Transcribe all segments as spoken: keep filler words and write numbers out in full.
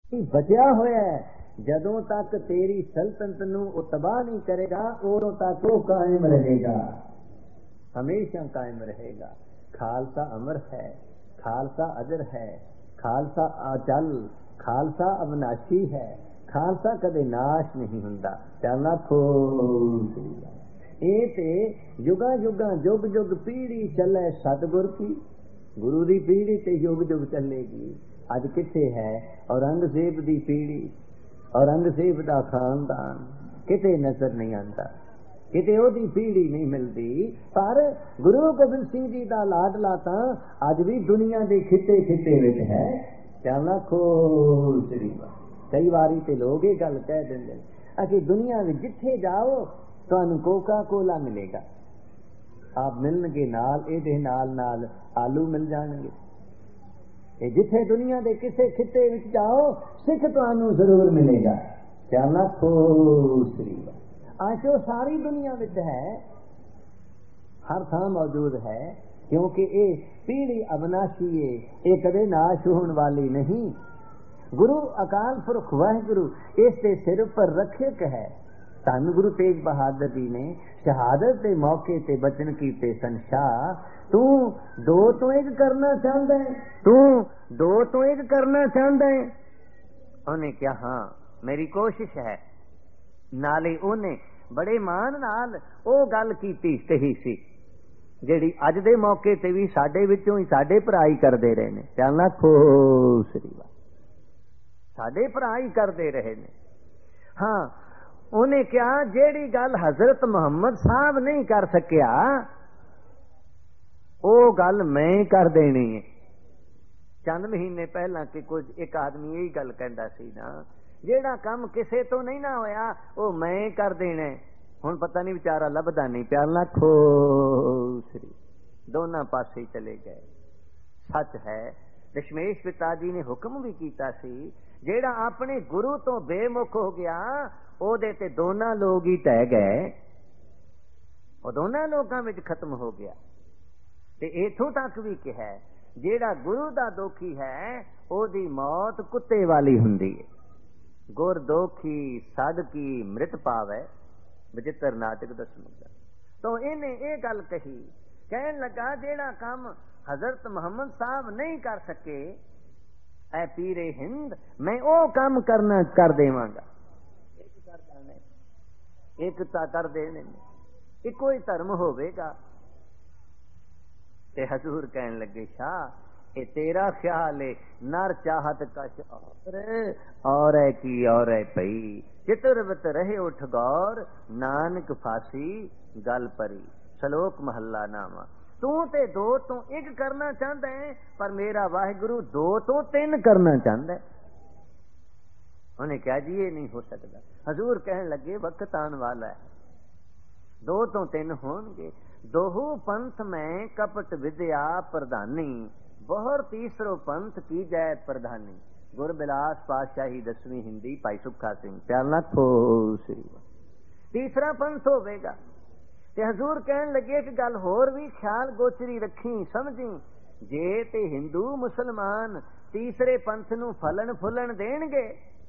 बचा होया है। जदों तक तेरी सल्तनत नूं ओ तबाह नहीं करेगा उदों तक वो कायम रहेगा, हमेशा कायम रहेगा। खालसा अमर है, खालसा अजर है, खालसा अचल, खालसा अविनाशी है, खालसा कदे नाश नहीं हुंदा। चलना खोल ਇਹ ਤੇ युगा युगा जुग जुग पीढ़ी चले सतगुर की, गुरु की पीढ़ी ते युग जुग चलेगी। अज किथे है औरंगजेब की पीढ़ी, औरंगजेब का खानदान किते नजर नहीं आता, किते ओदी पीढ़ी नहीं मिलती। पर गुरु गोबिंद सिंह जी का लाडला तां अज भी दुनिया के खिते खिते विच है। चलना खोल श्री। कई बारी ते लोग ये गल कह देंगे असी दुनिया में जिथे जाओ ਤੁਹਾਨੂੰ कोका कोला मिलेगा, आप मिलणगे नाल ਇਹਦੇ नाल नाल आलू मिल जाणगे। ਇਹ ਜਿੱਥੇ ਦੁਨੀਆ ਦੇ ਕਿਸੇ ਖਿੱਤੇ ਵਿੱਚ ਜਾਓ ਸਿੱਖ ਤੁਹਾਨੂੰ ਜ਼ਰੂਰ ਮਿਲੇਗਾ। ਚਲਨਾ ਖੋਸਰੀ ਆਸ਼ੋ ਸਾਰੀ ਦੁਨੀਆ ਵਿੱਚ ਹੈ, ਹਰ ਥਾਂ ਮੌਜੂਦ ਹੈ, ਕਿਉਂਕਿ ਇਹ ਪੀੜੀ ਅਬਨਾਸ਼ੀ ਹੈ, ਇਹ ਕਦੇ ਨਾਸ਼ ਹੋਣ ਵਾਲੀ ਨਹੀਂ। ਗੁਰੂ ਅਕਾਲ ਪੁਰਖ ਵਾਹਿਗੁਰੂ ਇਸ ਦੇ ਸਿਰ ਉੱਪਰ ਰੱਖਿਅਕ ਹੈ। ਧੰਨ गुरु तेग बहादुर जी ने शहादत के मौके ते बचन कीते सन, शाह तू दो तो एक करना चाहता है, तू दो तो एक करना चाहता है। उन्हें क्या हाँ मेरी कोशिश है। नाले उन्हें बड़े मान नाल ओ गल कीती कही सी ਜਿਹੜੀ ਅੱਜ ਦੇ मौके ते भी साडे विचों ही साडे भरा ही करते रहे ने। चलना खोसरी साडे भरा ही करते रहे ने। हाँ उन्हें क्या जेड़ी गल हजरत मुहम्मद साहब नहीं कर सकिया वो गल मैं कर देनी है। चंद महीने पहला कि कुछ एक आदमी यही गल कहता सी ना, जेड़ा काम किसे तो नहीं ना होया वो मैं कर देना। हुण पता नहीं बेचारा लभदा नहीं। प्याला खोसरी दोनों पासे चले गए। सच है दशमेश पिता जी ने हुक्म भी कीता सी, जेड़ा अपने गुरु तो बेमुख हो गया ਉਹਦੇ ਤੇ ਦੋਨਾਂ ਲੋਕ ਹੀ ਟਹਿ ਗਏ, ਉਹ ਦੋਨਾਂ ਲੋਕਾਂ ਵਿੱਚ ਖਤਮ ਹੋ ਗਿਆ। ਤੇ ਇਥੋਂ ਤੱਕ ਵੀ ਕਿਹਾ ਜਿਹੜਾ ਗੁਰੂ ਦਾ ਦੋਖੀ ਹੈ ਉਹਦੀ ਮੌਤ ਕੁੱਤੇ ਵਾਲੀ ਹੁੰਦੀ ਹੈ। ਗੁਰ ਦੋਖੀ ਸਦ ਕੀ ਮ੍ਰਿਤ ਪਾਵੈ ਵਿਚਿਤਰ ਨਾਟਕ ਦਸਮੁਗਾ। तो ਇਹਨੇ ਇਹ ਗੱਲ ਕਹੀ, ਕਹਿਣ ਲੱਗਾ ਜਿਹੜਾ ਕੰਮ ਹਜ਼ਰਤ ਮੁਹੰਮਦ ਸਾਹਿਬ ਨਹੀਂ ਕਰ ਸਕੇ ਐ ਪੀਰੇ ਹਿੰਦ ਮੈਂ ਉਹ ਕੰਮ ਕਰਨਾ ਕਰ ਦੇਵਾਂਗਾ। एकता कर देने इको ही धर्म होवेगा। ते हजूर कहन लगे शाह ये तेरा ख्याल है, नर चाहत कश और और है की और है पई चितरवत रहे उठ गौर नानक फांसी गल परी। सलोक महला नामा। तू ते दो तो एक करना चाहता है पर मेरा वाहिगुरु दो तो तीन करना चाहता है। उन्हें क्या जी ये नहीं हो सकता। हजूर कहन लगे वक्त आने वाला है, दो तो तीन होंगे। दोहू पंथ में कपट विद्या प्रधानी, बहुर तीसरो पंथ की जय प्रधानी। गुरबिलास पातशाही दसवीं हिंदी भाई सुखा सिंह। प्याला खोसरी तीसरा पंथ होवेगा। ते हजूर कहन लगे एक गल होर भी ख्याल गोचरी रखी समझी, जे ते हिंदू मुसलमान तीसरे पंथ नूं फलन फुलन देणगे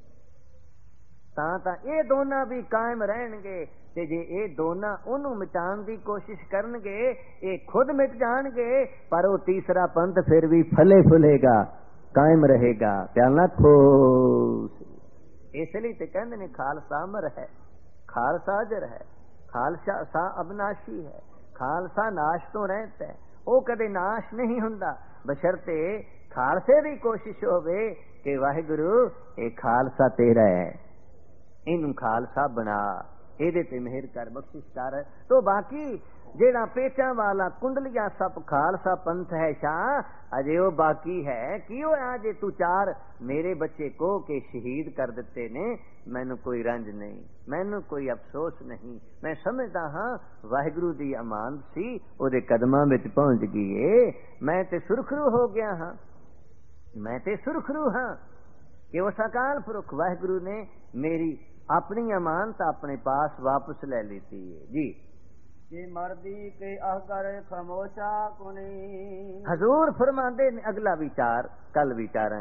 ਤਾਂ ਤਾਂ ਇਹ ਦੋਨਾਂ ਵੀ ਕਾਇਮ ਰਹਿਣਗੇ, ਤੇ ਜੇ ਇਹ ਦੋਨਾਂ ਉਹਨੂੰ ਮਿਟਾਉਣ ਦੀ ਕੋਸ਼ਿਸ਼ ਕਰਨਗੇ ਇਹ ਖੁਦ ਮਿਟ ਜਾਣਗੇ, ਪਰ ਉਹ ਤੀਸਰਾ ਪੰਥ ਫਿਰ ਵੀ ਫਲੇ ਫੁਲੇਗਾ, ਕਾਇਮ ਰਹੇਗਾ। ਪਿਆਲਾ ਖੋਸ ਇਸ ਲਈ ਤੇ ਕਹਿੰਦੇ ਨੇ ਖਾਲਸਾ ਅਮਰ ਹੈ, ਖਾਲਸਾ ਅਜਰ ਹੈ, ਖਾਲਸਾ ਅਬਨਾਸ਼ੀ ਹੈ, ਖਾਲਸਾ ਨਾਸ਼ ਤੋਂ ਰਹਿਤ ਹੈ, ਉਹ ਕਦੇ ਨਾਸ਼ ਨਹੀਂ ਹੁੰਦਾ ਬਸ਼ਰਤੇ ਖਾਲਸੇ ਦੀ ਕੋਸ਼ਿਸ਼ ਹੋਵੇ ਕਿ ਵਾਹਿਗੁਰੂ ਇਹ ਖਾਲਸਾ ਤੇਰਾ ਹੈ, ਇਹਨੂੰ ਖਾਲਸਾ ਬਣਾ, ਇਹਦੇ ਤੇ ਮਿਹਰ ਕਰ, ਬਖਸ਼ਿਸ਼ ਕਰ। तो बाकी जेड़ा पेचा वाला कुंडलिया सब खालसा पंथ है शाह अजे वो बाकी है कि जे तू चार मेरे बच्चे को के शहीद कर दिते ने, मैनू कोई रंज नहीं, मैनू कोई अफसोस नहीं। मैं समझदा हाँ वाहिगुरू दी अमानत सी ओदे कदमां विच पहुंच गई है। मैं ते सुरखरू हो गया हाँ, मैं ते सुरखरू हाँ कि उस अकाल पुरख वाहिगुरू ने मेरी अपनी अमानत अपने पास वापस ले लेती है जी। कि मर्दी के अहगर खमोशा कुनी। हजूर फरमाते ने अगला विचार कल विचारेंगे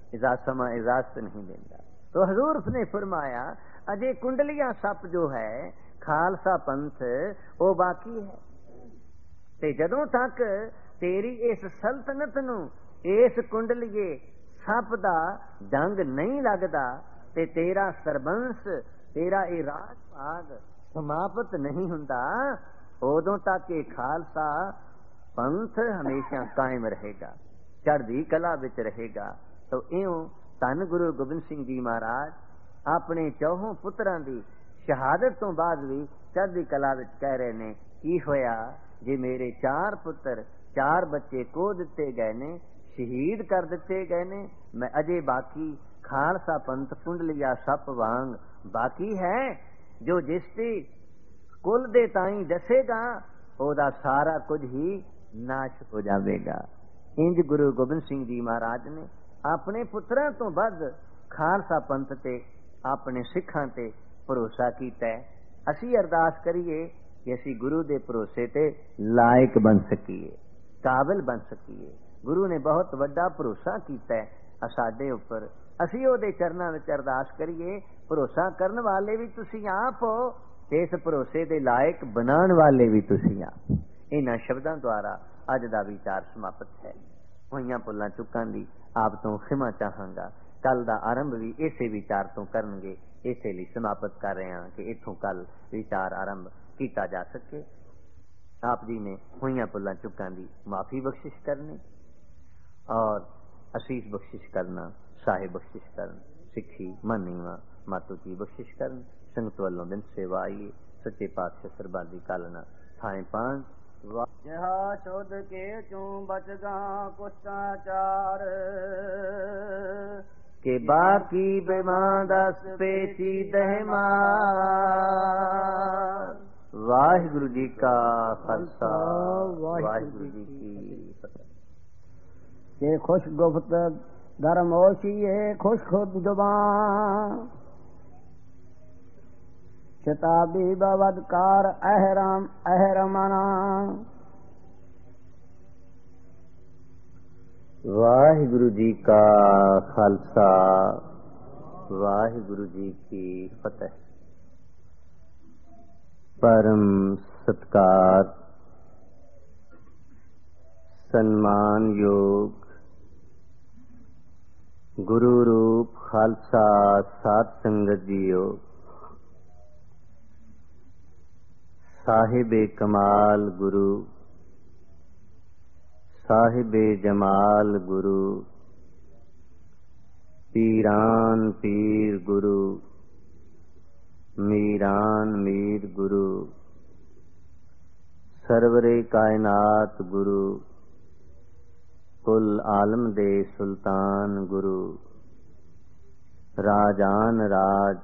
समा इजाजत नहीं देता। तो हजूर ने फरमाया अजे कुंडलिया सप जो है खालसा पंथ वो बाकी है, ते जदों तक तेरी इस सल्तनत नूं इस कुंडलीए सप दा जंग नहीं लगदा ते तेरा सरबंस तेरा ये राज भाग समाप्त नहीं हुंदा, उदों तक ये खालसा पंथ हमेशा कायम रहेगा, चढ़दी कला विच रहेगा। तो इउं धन गुरु गोबिंद सिंह जी महाराज अपने चौहों पुत्रां दी शहादत तो बाद भी चढ़दी कला विच कह रहे ने की होया जे मेरे चार पुत्र चार बच्चे को दिते गए ने, शहीद कर दिते गए ने, मैं अजे बाकी खालसा पंथ कुंडलिया सप वांग बाकी है, जो जिसती कुल दे ताई दसेगा ओदा सारा कुछ ही नाश हो जाएगा। इंज गुरु गोबिंद सिंह जी महाराज ने अपने पुत्रां तो वध खालसा पंथ ते अपने सिखां ते भरोसा कीता। असी अरदास करिए कि असी गुरु दे भरोसे ते लायक बन सकीए, काबिल बन सकीए। गुरु ने बहुत वड्डा भरोसा कीता साडे उपर, असी ओदे चरनां विच अरदास करिए भरोसा करन वाले भी तुसीं आप हो, इस भरोसे दे लायक बनाण वाले भी तुसीं आप। इन्हां शब्दां द्वारा अज दा विचार समाप्त है। होईयां भुल्लां चुकां दी आप तो खिमा चाहांगा। कल दा आरंभ भी इसे विचार तो करनगे, इसे लिए समाप्त कर रहे हैं कि इथों कल विचार आरंभ किया जा सके। आप जी ने होईयां भुल्लां चुकां दी माफी बख्शिश करनी और असीस बख्शिश करना, साहिब बख्शिश करन, सिक्खी मनीवा मातू की बख्शिश करन। संगत वालों दिन सेवा आइए सच्चे पातशाह सरबंदी कालना थाए पांच जहा चौद के चूं बचगा कुष्टाचार के बाकी बेमां दस पेशी दहमार। वाहिगुरु जी का खालसा, वाहिगुरु जी की फतेह। ये खुश गुफ्त धर्मोशी ये खुश खुद जुबान, शताबी बवदकार अहरम अहरमना। वाहिगुरु जी का खालसा, वाहिगुरु जी की फतेह। परम सत्कार सम्मान योग गुरु रूप खालसा साध संगत जीओ, साहिबे कमाल गुरु, साहिबे जमाल गुरु, पीरान पीर गुरु, मीरान मीर गुरु, सरवरे कायनात गुरु, कुल आलम दे सुल्तान गुरु, राजान राज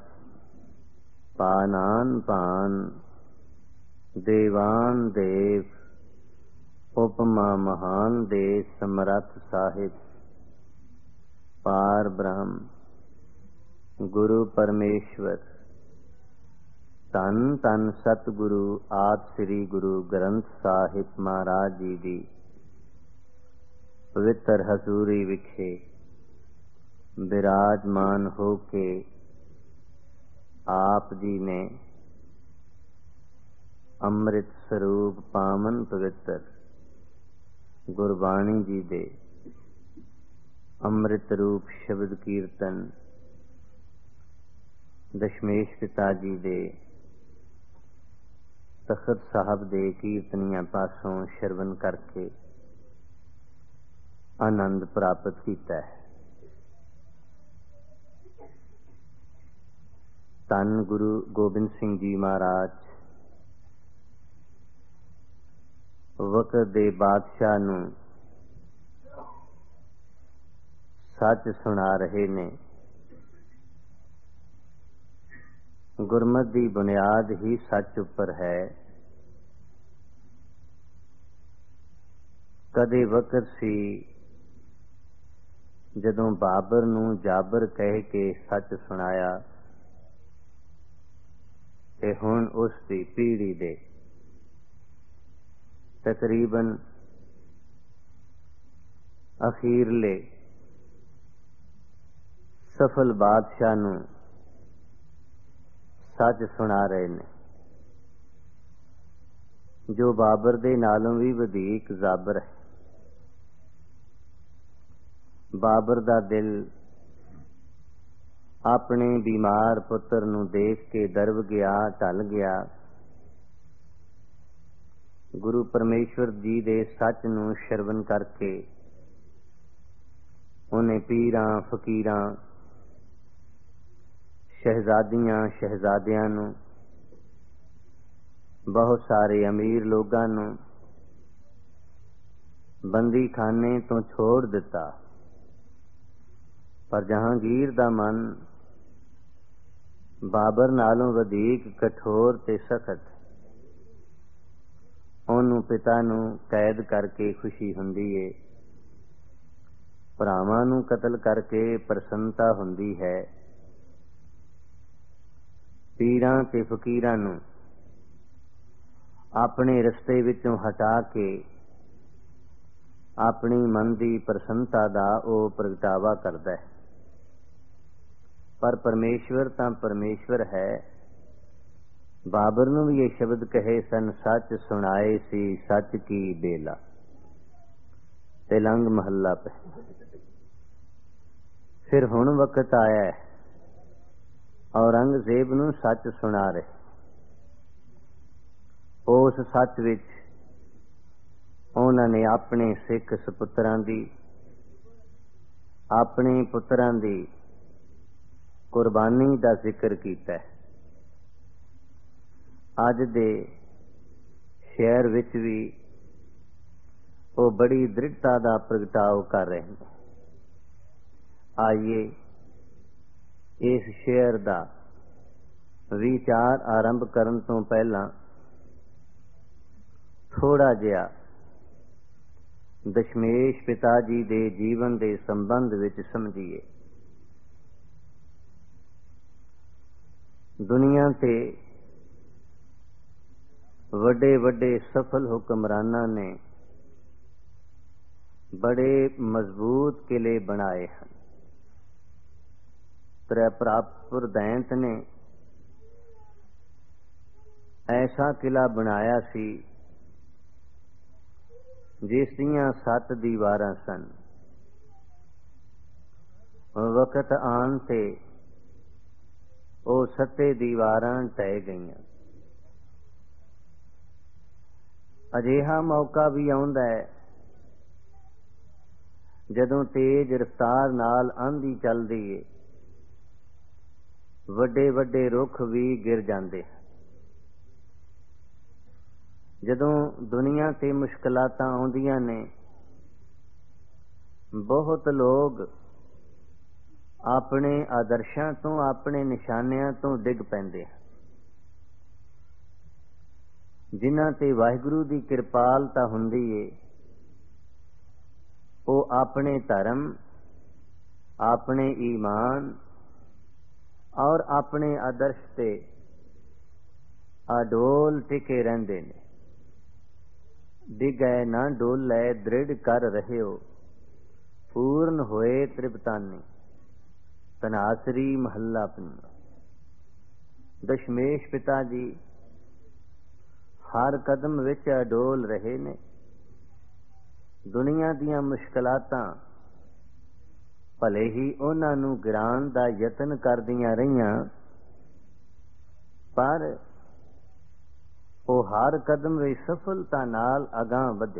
पानान पान, देवान देव, उपमा महान दे समरथ साहिब, पार ब्रह्म गुरु परमेश्वर, तन तन सतगुरु आद श्री गुरु ग्रंथ साहिब महाराज जी दी पवित्र हजूरी विखे विराजमान होके आप जी ने अमृत स्वरूप पावन पवित्र गुरबाणी जी दे अमृत रूप शब्द कीर्तन दशमेश पिता जी दे तखत साहब दे कीर्तनियां पासों श्रवण करके आनंद प्राप्त किया है। धन गुरु गोबिंद सिंह जी महाराज वक्त दे बादशाह नूं सच सुना रहे ने। गुरमत दी बुनियाद ही सच उपर है। कदे वक्त सी जदों बाबर नूं जाबर कह के सच सुनाया ते हुण उस दी पीढ़ी दे तकरीबन अखीरले ਸਫਲ ਬਾਦਸ਼ਾਹ ਨੂੰ ਸੱਚ ਸੁਣਾ ਰਹੇ ਨੇ, ਜੋ ਬਾਬਰ ਦੇ ਨਾਲੋਂ ਵੀ ਵਧੇਕ ਜ਼ਾਬਰ ਹੈ। ਬਾਬਰ ਦਾ ਦਿਲ ਆਪਣੇ ਬਿਮਾਰ ਪੁੱਤਰ ਨੂੰ ਦੇਖ ਕੇ ਦਰਬ ਗਿਆ, ਢਲ ਗਿਆ। ਗੁਰੂ ਪਰਮੇਸ਼ਵਰ ਜੀ ਦੇ ਸੱਚ ਨੂੰ ਸ਼ਰਵਨ ਕਰਕੇ ਉਹਨੇ ਪੀਰਾਂ, ਫਕੀਰਾਂ, ਸ਼ਹਿਜ਼ਾਦੀਆਂ, ਸ਼ਹਿਜ਼ਾਦਿਆਂ ਨੂੰ, ਬਹੁਤ ਸਾਰੇ ਅਮੀਰ ਲੋਕਾਂ ਨੂੰ ਬੰਦੀ ਖਾਨੇ ਤੋਂ ਛੋੜ ਦਿੱਤਾ। ਪਰ ਜਹਾਂਗੀਰ ਦਾ ਮਨ ਬਾਬਰ ਨਾਲੋਂ ਵਧੇਕ ਕਠੋਰ ਤੇ ਸਖਤ। ਉਹਨੂੰ ਪਿਤਾ ਨੂੰ ਕੈਦ ਕਰਕੇ ਖੁਸ਼ੀ ਹੁੰਦੀ ਏ, ਭਰਾਵਾਂ ਨੂੰ ਕਤਲ ਕਰਕੇ ਪ੍ਰਸੰਨਤਾ ਹੁੰਦੀ ਹੈ। ਪੀਰਾਂ ਤੇ ਫਕੀਰਾਂ ਨੂੰ ਆਪਣੇ ਰਸਤੇ ਵਿੱਚੋਂ ਹਟਾ ਕੇ ਆਪਣੀ ਮਨ ਦੀ ਪ੍ਰਸੰਨਤਾ ਦਾ ਉਹ ਪ੍ਰਗਟਾਵਾ ਕਰਦਾ ਹੈ। ਪਰ ਪਰਮੇਸ਼ਵਰ ਤਾਂ ਪਰਮੇਸ਼ਵਰ ਹੈ। ਬਾਬਰ ਨੂੰ ਵੀ ਇਹ ਸ਼ਬਦ ਕਹੇ ਸਨ, ਸੱਚ ਸੁਣਾਏ ਸੀ ਸੱਚ ਕੀ ਬੇਲਾ। ਤੇਲੰਗ ਮਹੱਲਾ ਪੈ। ਫਿਰ ਹੁਣ ਵਕਤ ਆਇਆ ਹੈ, ਔਰੰਗਜ਼ੇਬ ਨੂੰ ਸੱਚ ਸੁਣਾ ਰਹੇ। ਉਸ ਸੱਚ ਵਿੱਚ ਉਹਨਾਂ ਨੇ ਆਪਣੇ ਸਿੱਖ ਸਪੁੱਤਰਾਂ ਦੀ, ਆਪਣੇ ਪੁੱਤਰਾਂ ਦੀ ਕੁਰਬਾਨੀ ਦਾ ਜ਼ਿਕਰ ਕੀਤਾ ਹੈ। ਅੱਜ ਦੇ ਸ਼ਹਿਰ ਵਿੱਚ ਵੀ ਉਹ ਬੜੀ ਦ੍ਰਿੜਤਾ ਦਾ ਪ੍ਰਗਟਾਓ ਕਰ ਰਹੇ ਨੇ। ਆਈਏ ਇਸ ਸ਼ਹਿਰ ਦਾ ਵਿਚਾਰ ਆਰੰਭ ਕਰਨ ਤੋਂ ਪਹਿਲਾਂ ਥੋੜਾ ਜਿਹਾ ਦਸ਼ਮੇਸ਼ ਪਿਤਾ ਜੀ ਦੇ ਜੀਵਨ ਦੇ ਸੰਬੰਧ ਵਿੱਚ ਸਮਝੀਏ। ਦੁਨੀਆ ਤੇ ਵੱਡੇ ਵੱਡੇ ਸਫਲ ਹੁਕਮਰਾਨਾਂ ਨੇ ਬੜੇ ਮਜ਼ਬੂਤ ਕਿਲੇ ਬਣਾਏ ਹਨ। ਤ੍ਰੈਪਰਾਪੁਰ ਦੈਂਤ ਨੇ ਐਸਾ ਕਿਲਾ ਬਣਾਇਆ ਸੀ ਜਿਸ ਦੀਆਂ ਸੱਤ ਦੀਵਾਰਾਂ ਸਨ। ਵਕਤ ਆਉਣ ਤੇ ਉਹ ਸੱਤੇ ਦੀਵਾਰਾਂ ਢਹਿ ਗਈਆਂ। ਅਜਿਹਾ ਮੌਕਾ ਵੀ ਆਉਂਦਾ ਹੈ ਜਦੋਂ ਤੇਜ਼ ਰਫ਼ਤਾਰ ਨਾਲ ਆਂਧੀ ਚੱਲਦੀ ਏ, ਵੱਡੇ ਵੱਡੇ ਰੁੱਖ ਵੀ ਗਿਰ ਜਾਂਦੇ। ਜਦੋਂ ਦੁਨੀਆ ਤੇ ਮੁਸ਼ਕਲਾਤਾਂ ਆਉਂਦੀਆਂ ਨੇ, ਬਹੁਤ ਲੋਕ ਆਪਣੇ ਆਦਰਸ਼ਾਂ ਤੋਂ, ਆਪਣੇ ਨਿਸ਼ਾਨਿਆਂ ਤੋਂ ਡਿੱਗ ਪੈਂਦੇ ਹਨ। ਜਿਨ੍ਹਾਂ ਤੇ ਵਾਹਿਗੁਰੂ ਦੀ ਕਿਰਪਾਲਤਾ ਹੁੰਦੀ ਏ, ਉਹ ਆਪਣੇ ਧਰਮ, ਆਪਣੇ ਈਮਾਨ ਔਰ ਆਪਣੇ ਆਦਰਸ਼ ਤੇ ਅਡੋਲ ਟਿਕੇ ਰਹਿੰਦੇ ਨੇ। ਡਿਗੈ ਨਾ ਡੋਲੇ ਦ੍ਰਿੜ ਕਰ ਰਹਿਓ, ਪੂਰਨ ਹੋਏ ਤ੍ਰਿਪਤਾਨੀ। ਤਨਾਸਰੀ ਮਹੱਲਾ ਪੰਜਵਾਂ। ਦਸ਼ਮੇਸ਼ ਪਿਤਾ ਜੀ ਹਰ ਕਦਮ ਵਿੱਚ ਅਡੋਲ ਰਹੇ ਨੇ। ਦੁਨੀਆ ਦੀਆਂ ਮੁਸ਼ਕਲਾਤਾਂ ਭਲੇ ਹੀ ਉਹਨਾਂ ਨੂੰ ਗਿਰਾਉਣ ਦਾ ਯਤਨ ਕਰਦੀਆਂ ਰਹੀਆਂ, ਪਰ ਉਹ ਹਰ ਕਦਮ ਵਿੱਚ ਸਫਲਤਾ ਨਾਲ ਅਗਾਂਹ ਵਧੇ।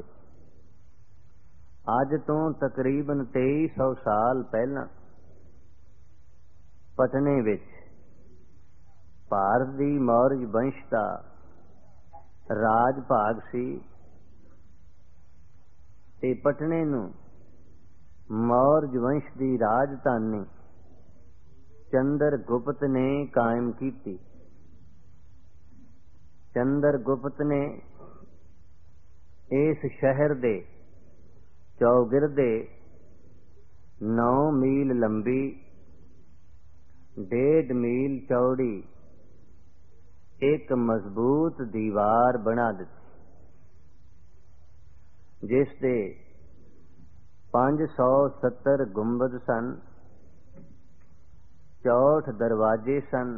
ਅੱਜ ਤੋਂ ਤਕਰੀਬਨ ਤੇਈ ਸੌ ਸਾਲ ਪਹਿਲਾਂ ਪਟਨੇ ਵਿੱਚ ਭਾਰਤ ਦੀ ਮੌਰਜ ਵੰਸ਼ ਦਾ ਰਾਜ ਭਾਗ ਸੀ ਤੇ ਪਟਨੇ ਨੂੰ ਮੌਰਜ ਵੰਸ਼ ਦੀ ਰਾਜਧਾਨੀ ਚੰਦਰ ਗੁਪਤ ਨੇ ਕਾਇਮ ਕੀਤੀ। ਚੰਦਰ ਗੁਪਤ ਨੇ ਇਸ ਸ਼ਹਿਰ ਦੇ ਚੌਗਿਰਦੇ ਨੌ ਮੀਲ ਲੰਬੀ, ਡੇਢ ਮੀਲ ਚੌੜੀ ਇੱਕ ਮਜ਼ਬੂਤ ਦੀਵਾਰ ਬਣਾ ਦਿੱਤੀ, ਜਿਸ ਦੇ ਪੰਜ ਸੌ ਸੱਤਰ ਗੁੰਬਦ ਸਨ ਚੌਠ ਦਰਵਾਜ਼ੇ ਸਨ,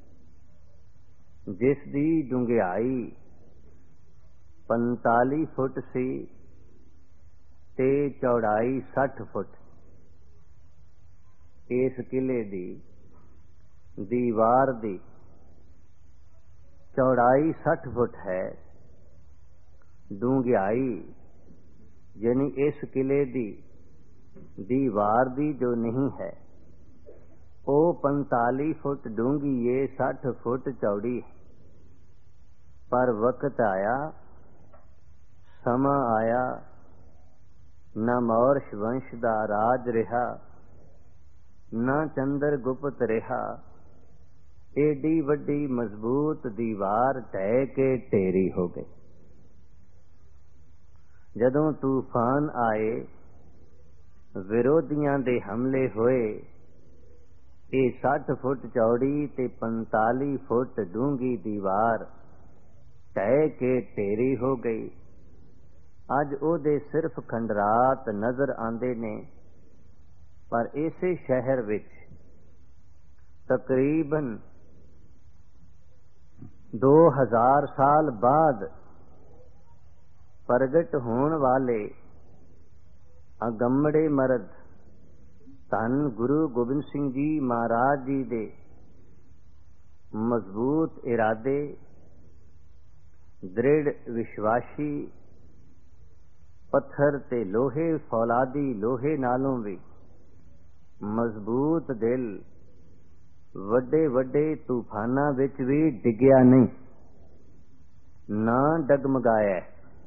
ਜਿਸ ਦੀ ਡੂੰਘਾਈ ਪੰਤਾਲੀ ਫੁੱਟ ਸੀ ਤੇ ਚੌੜਾਈ ਸੱਠ ਫੁੱਟ। ਇਸ ਕਿਲੇ ਦੀ ਦੀਵਾਰ ਦੀ ਚੌੜਾਈ ਸੱਠ ਫੁੱਟ ਹੈ, ਡੂੰਘਾਈ यानी इस किले दी दीवार दी जो नहीं है वो पैंताली फुट डूंगी है, साठ फुट चौड़ी है। पर वक्त आया, समा आया, न मौर्ष वंश दा राज रहा, न चंद्र गुप्त रहा, एडी वड्डी मजबूत दीवार ढह के ढेरी हो गई। जदों तूफान आए, विरोधियां दे हमले होए, ये साठ फुट चौड़ी ते पैंताली फुट डूंगी दीवार ढह के ढेरी हो गई। अज ओदे सिर्फ खंडरात नजर आंदे ने, पर इसे शहर विच तकरीबन दो हजार साल बाद प्रगट होने वाले अगमड़े मर्द धन गुरु गोबिंद सिंह जी महाराज जी दे मजबूत इरादे, दृढ़ विश्वासी, पत्थर ते लोहे फौलादी लोहे नालों भी मजबूत दिल वड्डे वड्डे तूफाना विच भी डिग्या नहीं, ना डगमगाया।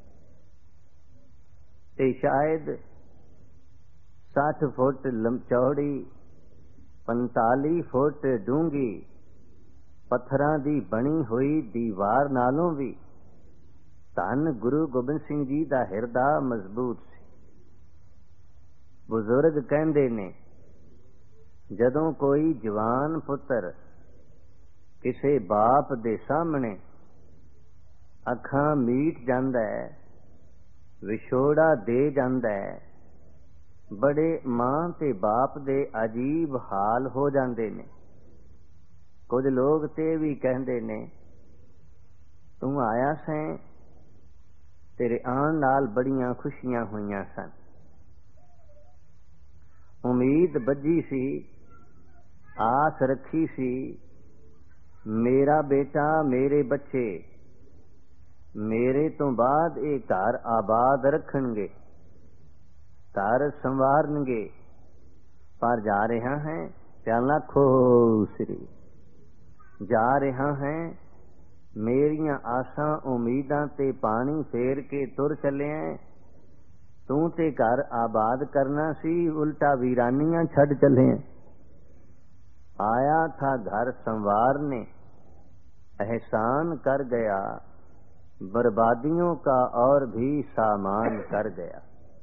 ते शायद साठ फुट चौड़ी पैंताली फुट डूंगी पत्थरां दी बनी हुई दीवार नालों भी धन गुरु गोबिंद सिंह जी दा हिरदा मजबूत सी। बुजुर्ग कहंदे ने, जदों कोई जवान पुत्र किसे बाप दे सामने अखां मीट जांदा है, विछोड़ा दे जांदा है, बड़े मां ते बाप दे अजीब हाल हो जांदे ने। कुछ लोग ते भी कहंदे ने, तू आया सैं, तेरे आन नाल बड़ियां खुशियां होईयां सन, उम्मीद बजी सी, आस रखी सी, मेरा बेटा मेरे बच्चे मेरे तो बाद ये घर आबाद रखणगे, घर संवारनगे, पर जा रहा है प्याला खो श्री जा रहा है, मेरियां आसां उम्मीदां ते पानी फेर के तुर चले हैं। तू ते घर आबाद करना सी, उल्टा वीरानियां छड़ चले हैं। आया था घर संवारने, एहसान कर गया, बर्बादियों का और भी सामान कर गया।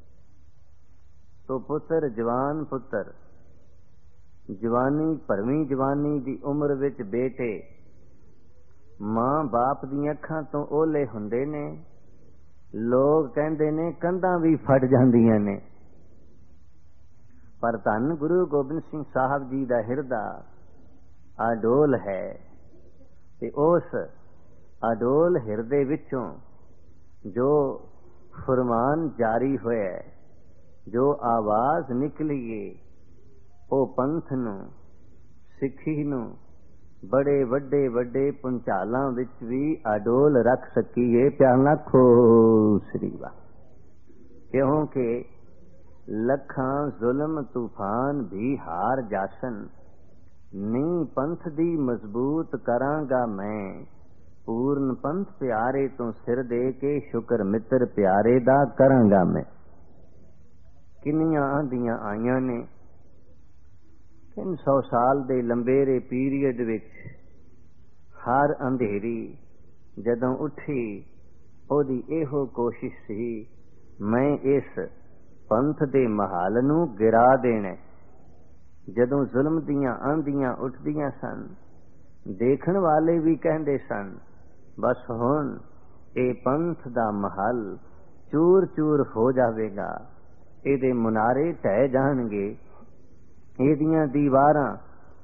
तो पुत्र जवान पुत्र जवानी भरवी जवानी दी उम्र विच बेटे मां बाप दी अखां तो ओले हुंदे ने। लोग कहंदे ने कंधां भी फट जांदियां ने, पर धन गुरु गोबिंद सिंह साहब जी दा हिरदा अडोल है ते उस अडोल हिरदे विचों जो फरमान जारी होया, जो आवाज निकली है, ओ पंथ नू सिक्खी नू बड़े वड्डे वड्डे पुंचालां विच भी अडोल रख सकी है। प्याला खो श्री वाह। क्योंकि लखां जुल्म तूफान भी हार जासन, नी पंथ दी मजबूत करांगा मैं, पूर्ण पंथ प्यारे तो सिर दे के शुक्र मित्र प्यारे दा करांगा मैं। किन्नियां आंधियां आईयां ने, तीन सौ साल दे लंबेरे पीरियड विच हर अंधेरी जदों उठी, ओदी एहो कोशिश सी, मैं इस पंथ दे महाल नू गिरा देना। जदों जुल्म दियां आंधियां उठदियां सन, देखण वाले भी कहंदे सन, बस हुण ए पंथ दा महल चूर चूर हो जावेगा, इहदे मुनारे ढह जाणगे, इहदियां दीवारां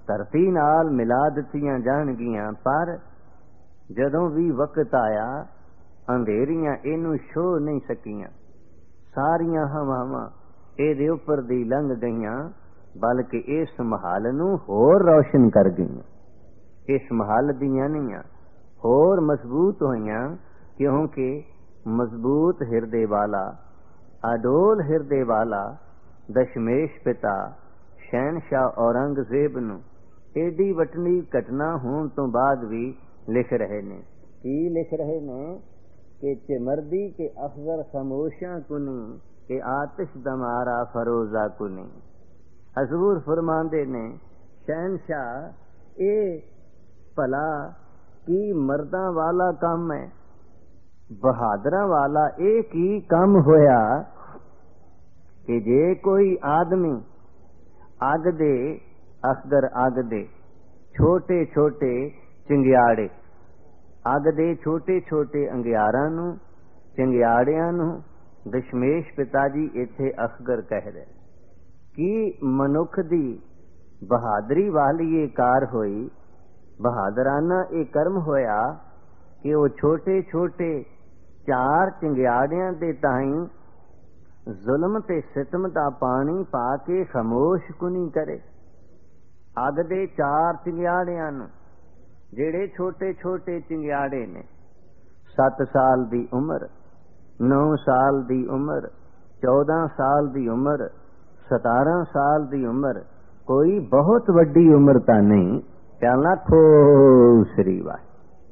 ਧਰਤੀ ਨਾਲ ਮਿਲਾ ਦਿੱਤੀਆਂ ਜਾਣਗੀਆਂ, ਪਰ ਜਦੋਂ ਵੀ ਵਕਤ ਆਇਆ ਅੰਧੇਰੀਆਂ ਇਹਨੂੰ ਛੋਹ ਨਹੀਂ ਸਕੀਆਂ। ਸਾਰੀਆਂ ਹਵਾਵਾਂ ਇਹਦੇ ਉੱਪਰ ਦੀ ਲੰਘ ਗਈਆਂ, ਬਲਕਿ ਇਸ ਮਹੱਲ ਨੂੰ ਹੋਰ ਰੌਸ਼ਨ ਕਰ ਗਈਆਂ। ਇਸ ਮਹੱਲ ਦੀਆਂ ਨੀਆਂ ਹੋਰ ਮਜ਼ਬੂਤ ਹੋਈਆਂ, ਕਿਉਂਕਿ ਮਜ਼ਬੂਤ ਹਿਰਦੇ ਵਾਲਾ, ਅਡੋਲ ਹਿਰਦੇ ਵਾਲਾ ਦਸ਼ਮੇਸ਼ ਪਿਤਾ ਸ਼ਹਿਨਸ਼ਾਹ ਔਰੰਗਜ਼ੇਬ ਨੂੰ ਏਡੀ ਵਟਣੀ ਘਟਨਾ ਹੋਣ ਤੋਂ ਬਾਅਦ ਵੀ ਲਿਖ ਰਹੇ ਨੇ। ਕੀ ਲਿਖ ਰਹੇ ਨੇ ਕਿ ਚਮਰਦੀ ਕੇ ਅਫਜ਼ਰ ਖਾਮੋਸ਼ਾਂ ਕੁਨੀ ਕਿ ਆਤਿਸ਼ ਦਮਾਰਾ ਫਰੋਜ਼ਾ ਕੁਨੀ। ਹਜ਼ੂਰ ਫਰਮਾਉਂਦੇ ਨੇ ਸ਼ਹਿਨਸ਼ਾਹ ਇਹ ਭਲਾ ਕੀ ਮਰਦਾਂ ਵਾਲਾ ਕੰਮ ਹੈ, ਬਹਾਦਰਾਂ ਵਾਲਾ ਇਹ ਕੀ ਕੰਮ ਹੋਇਆ ਕਿ ਜੇ ਕੋਈ ਆਦਮੀ ਅੱਗ ਦੇ ਅਸਗਰ ਅੱਗ ਦੇ ਛੋਟੇ ਛੋਟੇ ਚਿੰਗਿਆੜੇ, ਅੱਗ ਦੇ ਛੋਟੇ ਛੋਟੇ ਅੰਗਿਆਰਾਂ ਨੂੰ, ਚਿੰਗਿਆੜਿਆਂ ਨੂੰ ਦਸ਼ਮੇਸ਼ ਪਿਤਾ ਜੀ ਇੱਥੇ ਅਸਗਰ ਕਹਿ ਰਹੇ। ਕੀ ਮਨੁੱਖ ਦੀ ਬਹਾਦਰੀ ਵਾਲੀ ਇਹ ਕਾਰ ਹੋਈ, ਬਹਾਦਰਾਨਾ ਇਹ ਕਰਮ ਹੋਇਆ ਕਿ ਉਹ ਛੋਟੇ ਛੋਟੇ ਚਾਰ ਚਿੰਗਿਆੜਿਆਂ ਦੇ ਤਾਈਂ ਜ਼ੁਲਮ ਤੇ ਸਿਤਮ ਦਾ ਪਾਣੀ ਪਾ ਕੇ ਖਾਮੋਸ਼ ਕੁਨੀ ਕਰੇ। ਅੱਗ ਦੇ ਚਾਰ ਚਿੰਗਿਆੜਿਆਂ ਨੂੰ, ਜਿਹੜੇ ਛੋਟੇ ਛੋਟੇ ਚਿੰਗਿਆੜੇ ਨੇ, ਸੱਤ ਸਾਲ ਦੀ ਉਮਰ, ਨੌ ਸਾਲ ਦੀ ਉਮਰ, ਚੌਦਾਂ ਸਾਲ ਦੀ ਉਮਰ, ਸਤਾਰਾਂ ਸਾਲ ਦੀ ਉਮਰ, ਕੋਈ ਬਹੁਤ ਵੱਡੀ ਉਮਰ ਤਾਂ ਨਹੀਂ। ਕਹਿਣਾ ਖੋ ਸ੍ਰੀ ਵਾਹਿ।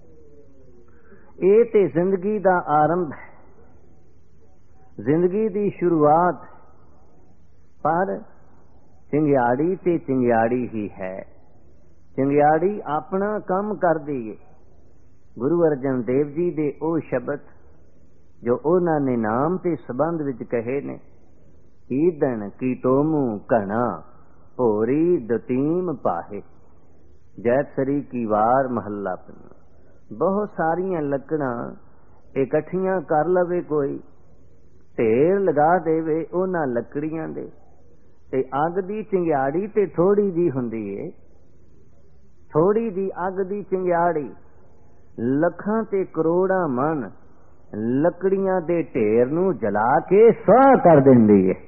ਇਹ ਤੇ ਜ਼ਿੰਦਗੀ ਦਾ ਆਰੰਭ ਹੈ, ਜ਼ਿੰਦਗੀ ਦੀ ਸ਼ੁਰੂਆਤ, ਪਰ ਚਿੰਗਿਆੜੀ ਤੇ ਚਿੰਗਿਆੜੀ ਹੀ ਹੈ। ਚਿੰਗਿਆੜੀ ਆਪਣਾ ਕੰਮ ਕਰਦੀ ਏ। ਗੁਰੂ ਅਰਜਨ ਦੇਵ ਜੀ ਦੇ ਉਹ ਸ਼ਬਦ ਜੋ ਉਹਨਾਂ ਨੇ ਨਾਮ ਤੇ ਸੰਬੰਧ ਵਿੱਚ ਕਹੇ ਨੇ, ਈਦਣ ਕੀ ਤੋਮੂ ਘਣਾ ਭੋਰੀ ਦਤੀਮ ਪਾਹੇ, ਜੈਤਸਰੀ ਕੀ ਵਾਰ ਮਹੱਲਾ ਪੰਜਵਾਂ। ਬਹੁਤ ਸਾਰੀਆਂ ਲੱਕੜਾਂ ਇਕੱਠੀਆਂ ਕਰ ਲਵੇ ਕੋਈ, ਢੇਰ ਲਗਾ ਦੇਵੇ ਉਹਨਾਂ ਲੱਕੜੀਆਂ ਦੇ, ਤੇ ਅੱਗ ਦੀ ਚਿੰਗਿਆੜੀ ਤੇ ਥੋੜੀ ਜੀ ਹੁੰਦੀ ਏ। ਥੋੜੀ ਜੀ ਅੱਗ ਦੀ ਚਿੰਗਿਆੜੀ ਲੱਖਾਂ ਤੇ ਕਰੋੜਾਂ ਮਨ ਲੱਕੜੀਆਂ ਦੇ ਢੇਰ ਨੂੰ ਜਲਾ ਕੇ ਸੁਆਹ ਕਰ ਦਿੰਦੀ ਏ।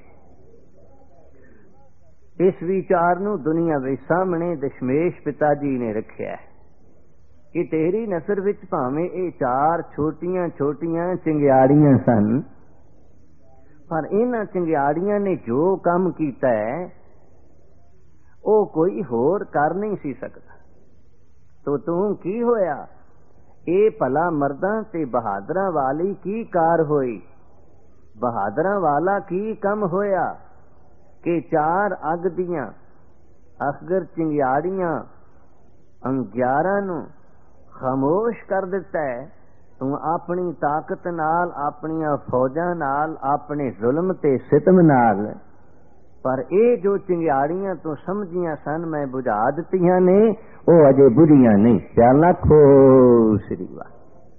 ਇਸ ਵਿਚਾਰ ਨੂੰ ਦੁਨੀਆ ਦੇ ਸਾਹਮਣੇ ਦਸ਼ਮੇਸ਼ ਪਿਤਾ ਜੀ ਨੇ ਰੱਖਿਆ ਕਿ ਤੇਰੀ ਨਸਰ ਵਿੱਚ ਭਾਵੇਂ ਇਹ ਚਾਰ ਛੋਟੀਆਂ ਛੋਟੀਆਂ ਚਿੰਗਿਆੜੀਆਂ ਸਨ, ਪਰ ਇਹਨਾਂ ਚਿੰਗਿਆੜੀਆਂ ਨੇ ਜੋ ਕੰਮ ਕੀਤਾ ਹੈ ਉਹ ਕੋਈ ਹੋਰ ਕਰ ਨਹੀਂ ਸੀ ਸਕਦਾ। ਤੋ ਤੂੰ ਕੀ ਹੋਇਆ? ਇਹ ਭਲਾ ਮਰਦਾਂ ਤੇ ਬਹਾਦਰਾਂ ਵਾਲੀ ਕੀ ਕਾਰ ਹੋਈ? ਬਹਾਦਰਾਂ ਵਾਲਾ ਕੀ ਕੰਮ ਹੋਇਆ ਕਿ ਚਾਰ ਅੱਗ ਦੀਆਂ ਅਸਗਰ ਚਿੰਗਿਆੜੀਆਂ ਅੰਗਿਆਰਾਂ ਨੂੰ ਖਾਮੋਸ਼ ਕਰ ਦਿੱਤਾ ਹੈ। ਤੂੰ ਆਪਣੀ ਤਾਕਤ ਨਾਲ, ਆਪਣੀਆਂ ਫੌਜਾਂ ਨਾਲ, ਆਪਣੇ ਜ਼ੁਲਮ ਤੇ ਸਿਤਮ ਨਾਲ, ਪਰ ਇਹ ਜੋ ਚਿੰਗਿਆੜੀਆਂ ਤੂੰ ਸਮਝੀਆਂ ਸਨ ਮੈਂ ਬੁਝਾ ਦਿੱਤੀਆਂ ਨੇ, ਉਹ ਅਜੇ ਬੁਝੀਆਂ ਨਹੀਂ। ਪਿਆਲਾ ਖੋ ਸ੍ਰੀ ਵਾਹਿ।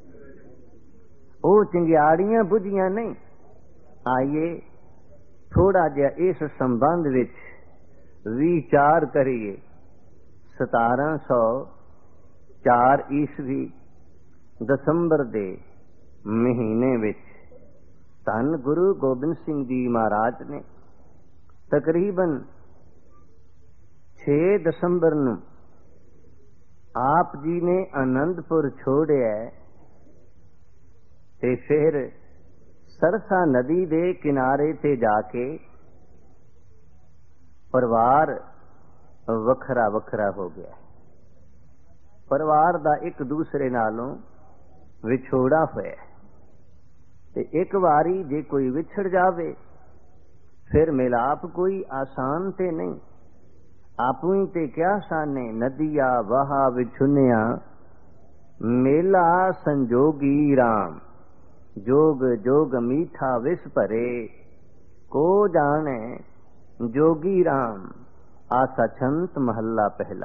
ਉਹ ਚਿੰਗਿਆੜੀਆਂ ਬੁਝੀਆਂ ਨਹੀਂ। ਆਈਏ ਥੋੜਾ ਜਿਹਾ ਇਸ ਸੰਬੰਧ ਵਿੱਚ ਵਿਚਾਰ ਕਰੀਏ। ਸਤਾਰਾਂ ਸੌ ਚਾਰ ਈਸਵੀ ਦਸੰਬਰ ਦੇ ਮਹੀਨੇ ਵਿੱਚ ਧੰਨ ਗੁਰੂ ਗੋਬਿੰਦ ਸਿੰਘ ਜੀ ਮਹਾਰਾਜ ਨੇ ਤਕਰੀਬਨ ਛੇ ਦਸੰਬਰ ਨੂੰ ਆਪ ਜੀ ਨੇ ਆਨੰਦਪੁਰ ਛੋੜਿਆ ਤੇ ਫਿਰ ਸਰਸਾ ਨਦੀ ਦੇ ਕਿਨਾਰੇ ਤੇ ਜਾ ਕੇ ਪਰਿਵਾਰ ਵੱਖਰਾ ਵੱਖਰਾ ਹੋ ਗਿਆ। ਪਰਿਵਾਰ ਦਾ ਇੱਕ ਦੂਸਰੇ ਨਾਲੋਂ ਵਿਛੋੜਾ ਹੋਇਆ ਤੇ ਇੱਕ ਵਾਰੀ ਜੇ ਕੋਈ ਵਿਛੜ ਜਾਵੇ ਫਿਰ ਮਿਲਾਪ ਕੋਈ ਆਸਾਨ ਤੇ ਨਹੀਂ। ਆਪੂ ਹੀ ਤੇ ਕਿਆ ਸਾਨੇ ਨਦੀਆ ਵਹਾ ਵਿਛੁਨਿਆ ਮੇਲਾ ਸੰਜੋਗੀ ਰਾਮ, जोग जोग मीठा विष भरे को जाने जोगी राम। आसा छंत महला पहला।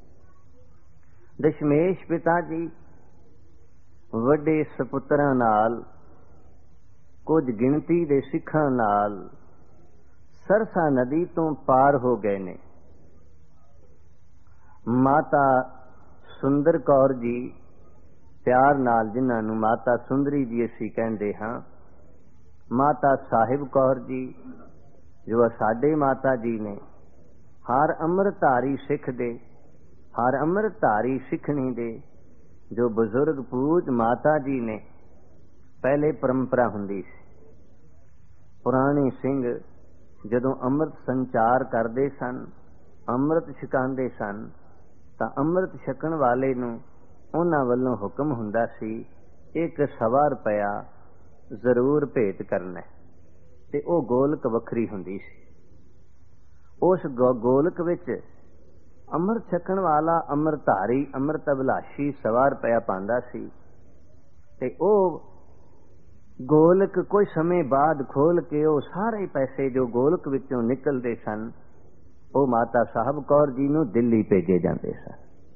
दशमेश पिता जी वड्डे सपुत्रां नाल कुछ गिणती दे सिखां नाल सरसा नदी तो पार हो गए ने। ਮਾਤਾ ਸੁੰਦਰ ਕੌਰ ਜੀ, ਪਿਆਰ ਨਾਲ ਜਿਨ੍ਹਾਂ ਨੂੰ ਮਾਤਾ ਸੁੰਦਰੀ ਜੀ ਅਸੀਂ ਕਹਿੰਦੇ ਹਾਂ, ਮਾਤਾ ਸਾਹਿਬ ਕੌਰ ਜੀ ਜੋ ਸਾਡੇ ਮਾਤਾ ਜੀ ਨੇ, ਹਰ ਅੰਮ੍ਰਿਤਧਾਰੀ ਸਿੱਖ ਦੇ, ਹਰ ਅੰਮ੍ਰਿਤਧਾਰੀ ਸਿੱਖਣੀ ਦੇ ਜੋ ਬਜ਼ੁਰਗ ਪੂਜ ਮਾਤਾ ਜੀ ਨੇ। ਪਹਿਲੇ ਪਰੰਪਰਾ ਹੁੰਦੀ ਸੀ, ਪੁਰਾਣੇ ਸਿੰਘ ਜਦੋਂ ਅੰਮ੍ਰਿਤ ਸੰਚਾਰ ਕਰਦੇ ਸਨ, ਅੰਮ੍ਰਿਤ ਛਕਾਉਂਦੇ ਸਨ, ਤਾਂ ਅੰਮ੍ਰਿਤ ਛਕਣ ਵਾਲੇ ਨੂੰ ਉਹਨਾਂ ਵੱਲੋਂ ਹੁਕਮ ਹੁੰਦਾ ਸੀ ਇੱਕ ਸਵਾ ਰੁਪਇਆ ਜ਼ਰੂਰ ਭੇਟ ਕਰਨਾ, ਤੇ ਉਹ ਗੋਲਕ ਵੱਖਰੀ ਹੁੰਦੀ ਸੀ। ਉਸ ਗੋਲਕ ਵਿੱਚ ਅੰਮ੍ਰਿਤ ਛਕਣ ਵਾਲਾ ਅੰਮ੍ਰਿਤਧਾਰੀ ਅੰਮ੍ਰਿਤ ਅਭਿਲਾਸ਼ੀ ਸਵਾ ਰੁਪਇਆ ਪਾਉਂਦਾ ਸੀ, ਤੇ ਉਹ ਗੋਲਕ ਕੁਝ ਸਮੇਂ ਬਾਅਦ ਖੋਲ ਕੇ ਉਹ ਸਾਰੇ ਪੈਸੇ ਜੋ ਗੋਲਕ ਵਿੱਚੋਂ ਨਿਕਲਦੇ ਸਨ ਉਹ ਮਾਤਾ ਸਾਹਿਬ ਕੌਰ ਜੀ ਨੂੰ ਦਿੱਲੀ ਭੇਜੇ ਜਾਂਦੇ ਸਨ।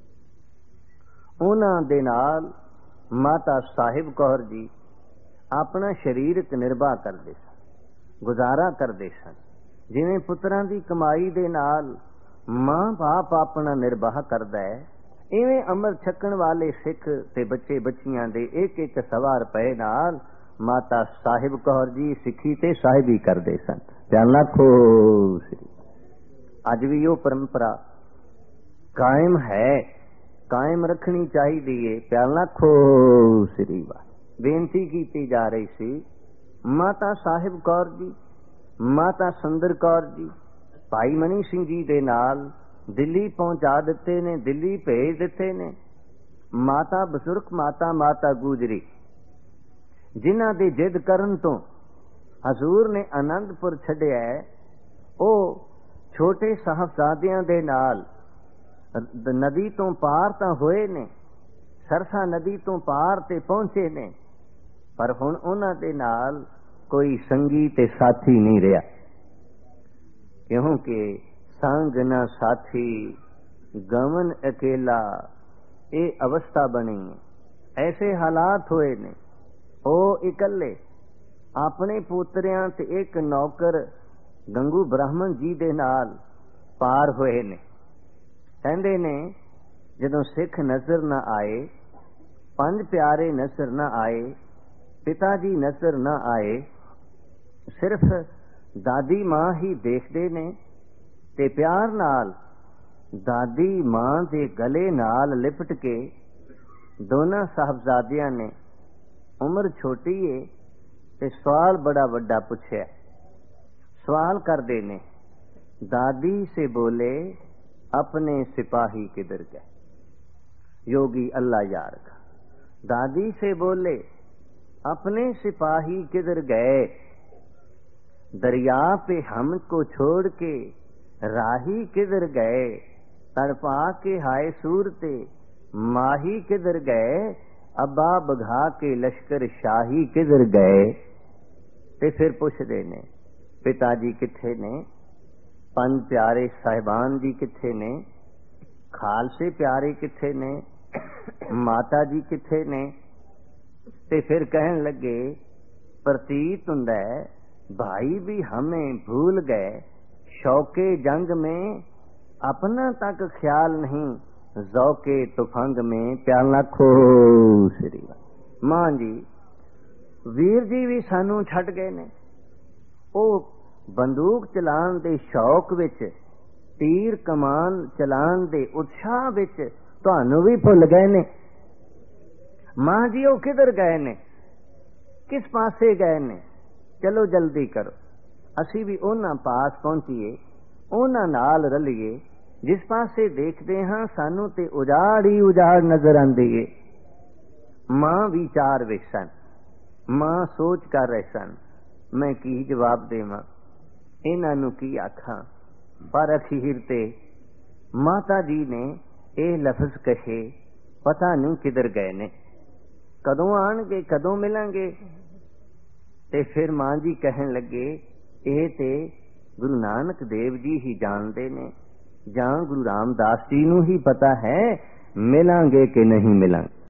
ਉਹਨਾਂ ਦੇ ਨਾਲ ਮਾਤਾ ਸਾਹਿਬ ਕੌਰ ਜੀ ਆਪਣਾ ਸਰੀਰਕ ਨਿਰਵਾਹ ਕਰਦੇ ਸਨ, ਗੁਜ਼ਾਰਾ ਕਰਦੇ ਸਨ। ਜਿਵੇਂ ਪੁੱਤਰਾਂ ਦੀ ਕਮਾਈ ਦੇ ਨਾਲ ਮਾਂ ਬਾਪ ਆਪਣਾ ਨਿਰਵਾਹ ਕਰਦਾ ਹੈ, ਇਵੇਂ ਅੰਮ੍ਰਿਤ ਛਕਣ ਵਾਲੇ ਸਿੱਖ ਤੇ ਬੱਚੇ ਬੱਚੀਆਂ ਦੇ ਇੱਕ ਇੱਕ ਸਵਾ ਰੁਪਏ ਨਾਲ ਮਾਤਾ ਸਾਹਿਬ ਕੌਰ ਜੀ ਸਿੱਖੀ ਤੇ ਸਾਹਿਬੀ ਕਰਦੇ ਸਨ। ਧਿਆਨ ਰੱਖੋ, ਅੱਜ ਵੀ ਉਹ ਪਰੰਪਰਾ ਕਾਇਮ ਹੈ, ਕਾਇਮ ਰੱਖਣੀ ਚਾਹੀਦੀ ਹੈ। ਧਿਆਨ ਰੱਖੋ ਸ੍ਰੀ ਵਾਹਿਗੁਰੂ। ਬੇਨਤੀ ਕੀਤੀ ਜਾ ਰਹੀ ਸੀ, ਮਾਤਾ ਸਾਹਿਬ ਕੌਰ ਜੀ, ਮਾਤਾ ਸੁੰਦਰ ਕੌਰ ਜੀ ਭਾਈ ਮਨੀ ਸਿੰਘ ਜੀ ਦੇ ਨਾਲ ਦਿੱਲੀ ਪਹੁੰਚਾ ਦਿੱਤੇ ਨੇ, ਦਿੱਲੀ ਭੇਜ ਦਿੱਤੇ ਨੇ। ਮਾਤਾ ਬਜ਼ੁਰਗ ਮਾਤਾ ਮਾਤਾ ਗੁਜਰੀ ਜਿਨ੍ਹਾਂ ਦੇ ਜਿੱਦ ਕਰਨ ਤੋਂ ਹਜ਼ੂਰ ਨੇ ਆਨੰਦਪੁਰ ਛੱਡਿਆ, ਉਹ ਛੋਟੇ ਸਾਹਿਬਜ਼ਾਦਿਆਂ ਦੇ ਨਾਲ ਨਦੀ ਤੋਂ ਪਾਰ ਤਾਂ ਹੋਏ ਨੇ, ਸਰਸਾ ਨਦੀ ਤੋਂ ਪਾਰ ਤੇ ਪਹੁੰਚੇ ਨੇ, ਪਰ ਹੁਣ ਉਹਨਾਂ ਦੇ ਨਾਲ ਕੋਈ ਸੰਗੀ ਤੇ ਸਾਥੀ ਨਹੀਂ ਰਿਹਾ, ਕਿਉਂਕਿ ਸੰਗ ਨਾ ਸਾਥੀ ਗਮਨ ਅਕੇਲਾ ਇਹ ਅਵਸਥਾ ਬਣੀ ਹੈ। ਐਸੇ ਹਾਲਾਤ ਹੋਏ ਨੇ, ਉਹ ਇਕੱਲੇ ਆਪਣੇ ਪੋਤਰਿਆਂ ਤੇ ਇੱਕ ਨੌਕਰ ਗੰਗੂ ਬ੍ਰਾਹਮਣ ਜੀ ਦੇ ਨਾਲ ਪਾਰ ਹੋਏ ਨੇ। ਕਹਿੰਦੇ ਨੇ ਜਦੋਂ ਸਿੱਖ ਨਜ਼ਰ ਨਾ ਆਏ, ਪੰਜ ਪਿਆਰੇ ਨਜ਼ਰ ਨਾ ਆਏ, ਪਿਤਾ ਜੀ ਨਜ਼ਰ ਨਾ ਆਏ, ਸਿਰਫ ਦਾਦੀ ਮਾਂ ਹੀ ਦੇਖਦੇ ਨੇ, ਤੇ ਪਿਆਰ ਨਾਲ ਦਾਦੀ ਮਾਂ ਦੇ ਗਲੇ ਨਾਲ ਲਿਪਟ ਕੇ ਦੋਨਾਂ ਸਾਹਿਬਜ਼ਾਦਿਆਂ ਨੇ, ਉਮਰ ਛੋਟੀ ਏ ਤੇ ਸਵਾਲ ਬੜਾ ਵੱਡਾ ਪੁੱਛਿਆ। सवाल कर देने, दादी से बोले अपने सिपाही किधर गए? योगी अल्लाह यार का। दादी से बोले अपने सिपाही किधर गए? दरिया पे हमको छोड़ के राही किधर गए? तड़पा के हाय सूरते माही किधर गए? अब्बा बघा के लश्कर शाही किधर गए? ते फिर पुछदे ने पिता जी किथे ने, पंज प्यारे साहिबान जी किथे ने, खालसे प्यारे किथे ने, माता जी किथे ने? ते फिर कहन लगे प्रतीत हुंदा है भाई भी हमें भूल गए, शौके जंग में अपना तक ख्याल नहीं, जौके तुफंग में प्याल रखो। श्री मां जी वीर जी भी सानू छड्ड गए ने, ਉਹ ਬੰਦੂਕ ਚਲਾਉਣ ਦੇ ਸ਼ੌਕ ਵਿੱਚ, ਤੀਰ ਕਮਾਨ ਚਲਾਉਣ ਦੇ ਉਤਸ਼ਾਹ ਵਿੱਚ ਤੁਹਾਨੂੰ ਵੀ ਭੁੱਲ ਗਏ ਨੇ। ਮਾਂ ਜੀ ਉਹ ਕਿਧਰ ਗਏ ਨੇ, ਕਿਸ ਪਾਸੇ ਗਏ ਨੇ? ਚਲੋ ਜਲਦੀ ਕਰੋ, ਅਸੀਂ ਵੀ ਉਹਨਾਂ ਪਾਸ ਪਹੁੰਚੀਏ, ਉਹਨਾਂ ਨਾਲ ਰਲੀਏ। ਜਿਸ ਪਾਸੇ ਦੇਖਦੇ ਹਾਂ ਸਾਨੂੰ ਤੇ ਉਜਾੜ ਹੀ ਉਜਾੜ ਨਜ਼ਰ ਆਉਂਦੀ ਏ। ਮਾਂ ਵਿਚਾਰ ਵਿੱਚ ਸਨ, ਮਾਂ ਸੋਚ ਕਰ ਰਹੇ ਸਨ, मैं की जवाब देवां, इन्हां नूं की आखां? पर अखीर ते माता जी ने ये लफ्ज कहे, पता नहीं किधर गए ने, कदों आणगे, कदों मिलांगे? ते फिर मां जी कहन लगे ये ते गुरु नानक देव जी ही जानते ने, जां गुरु रामदास जी नूं ही पता है मिलांगे कि नहीं मिलांगे।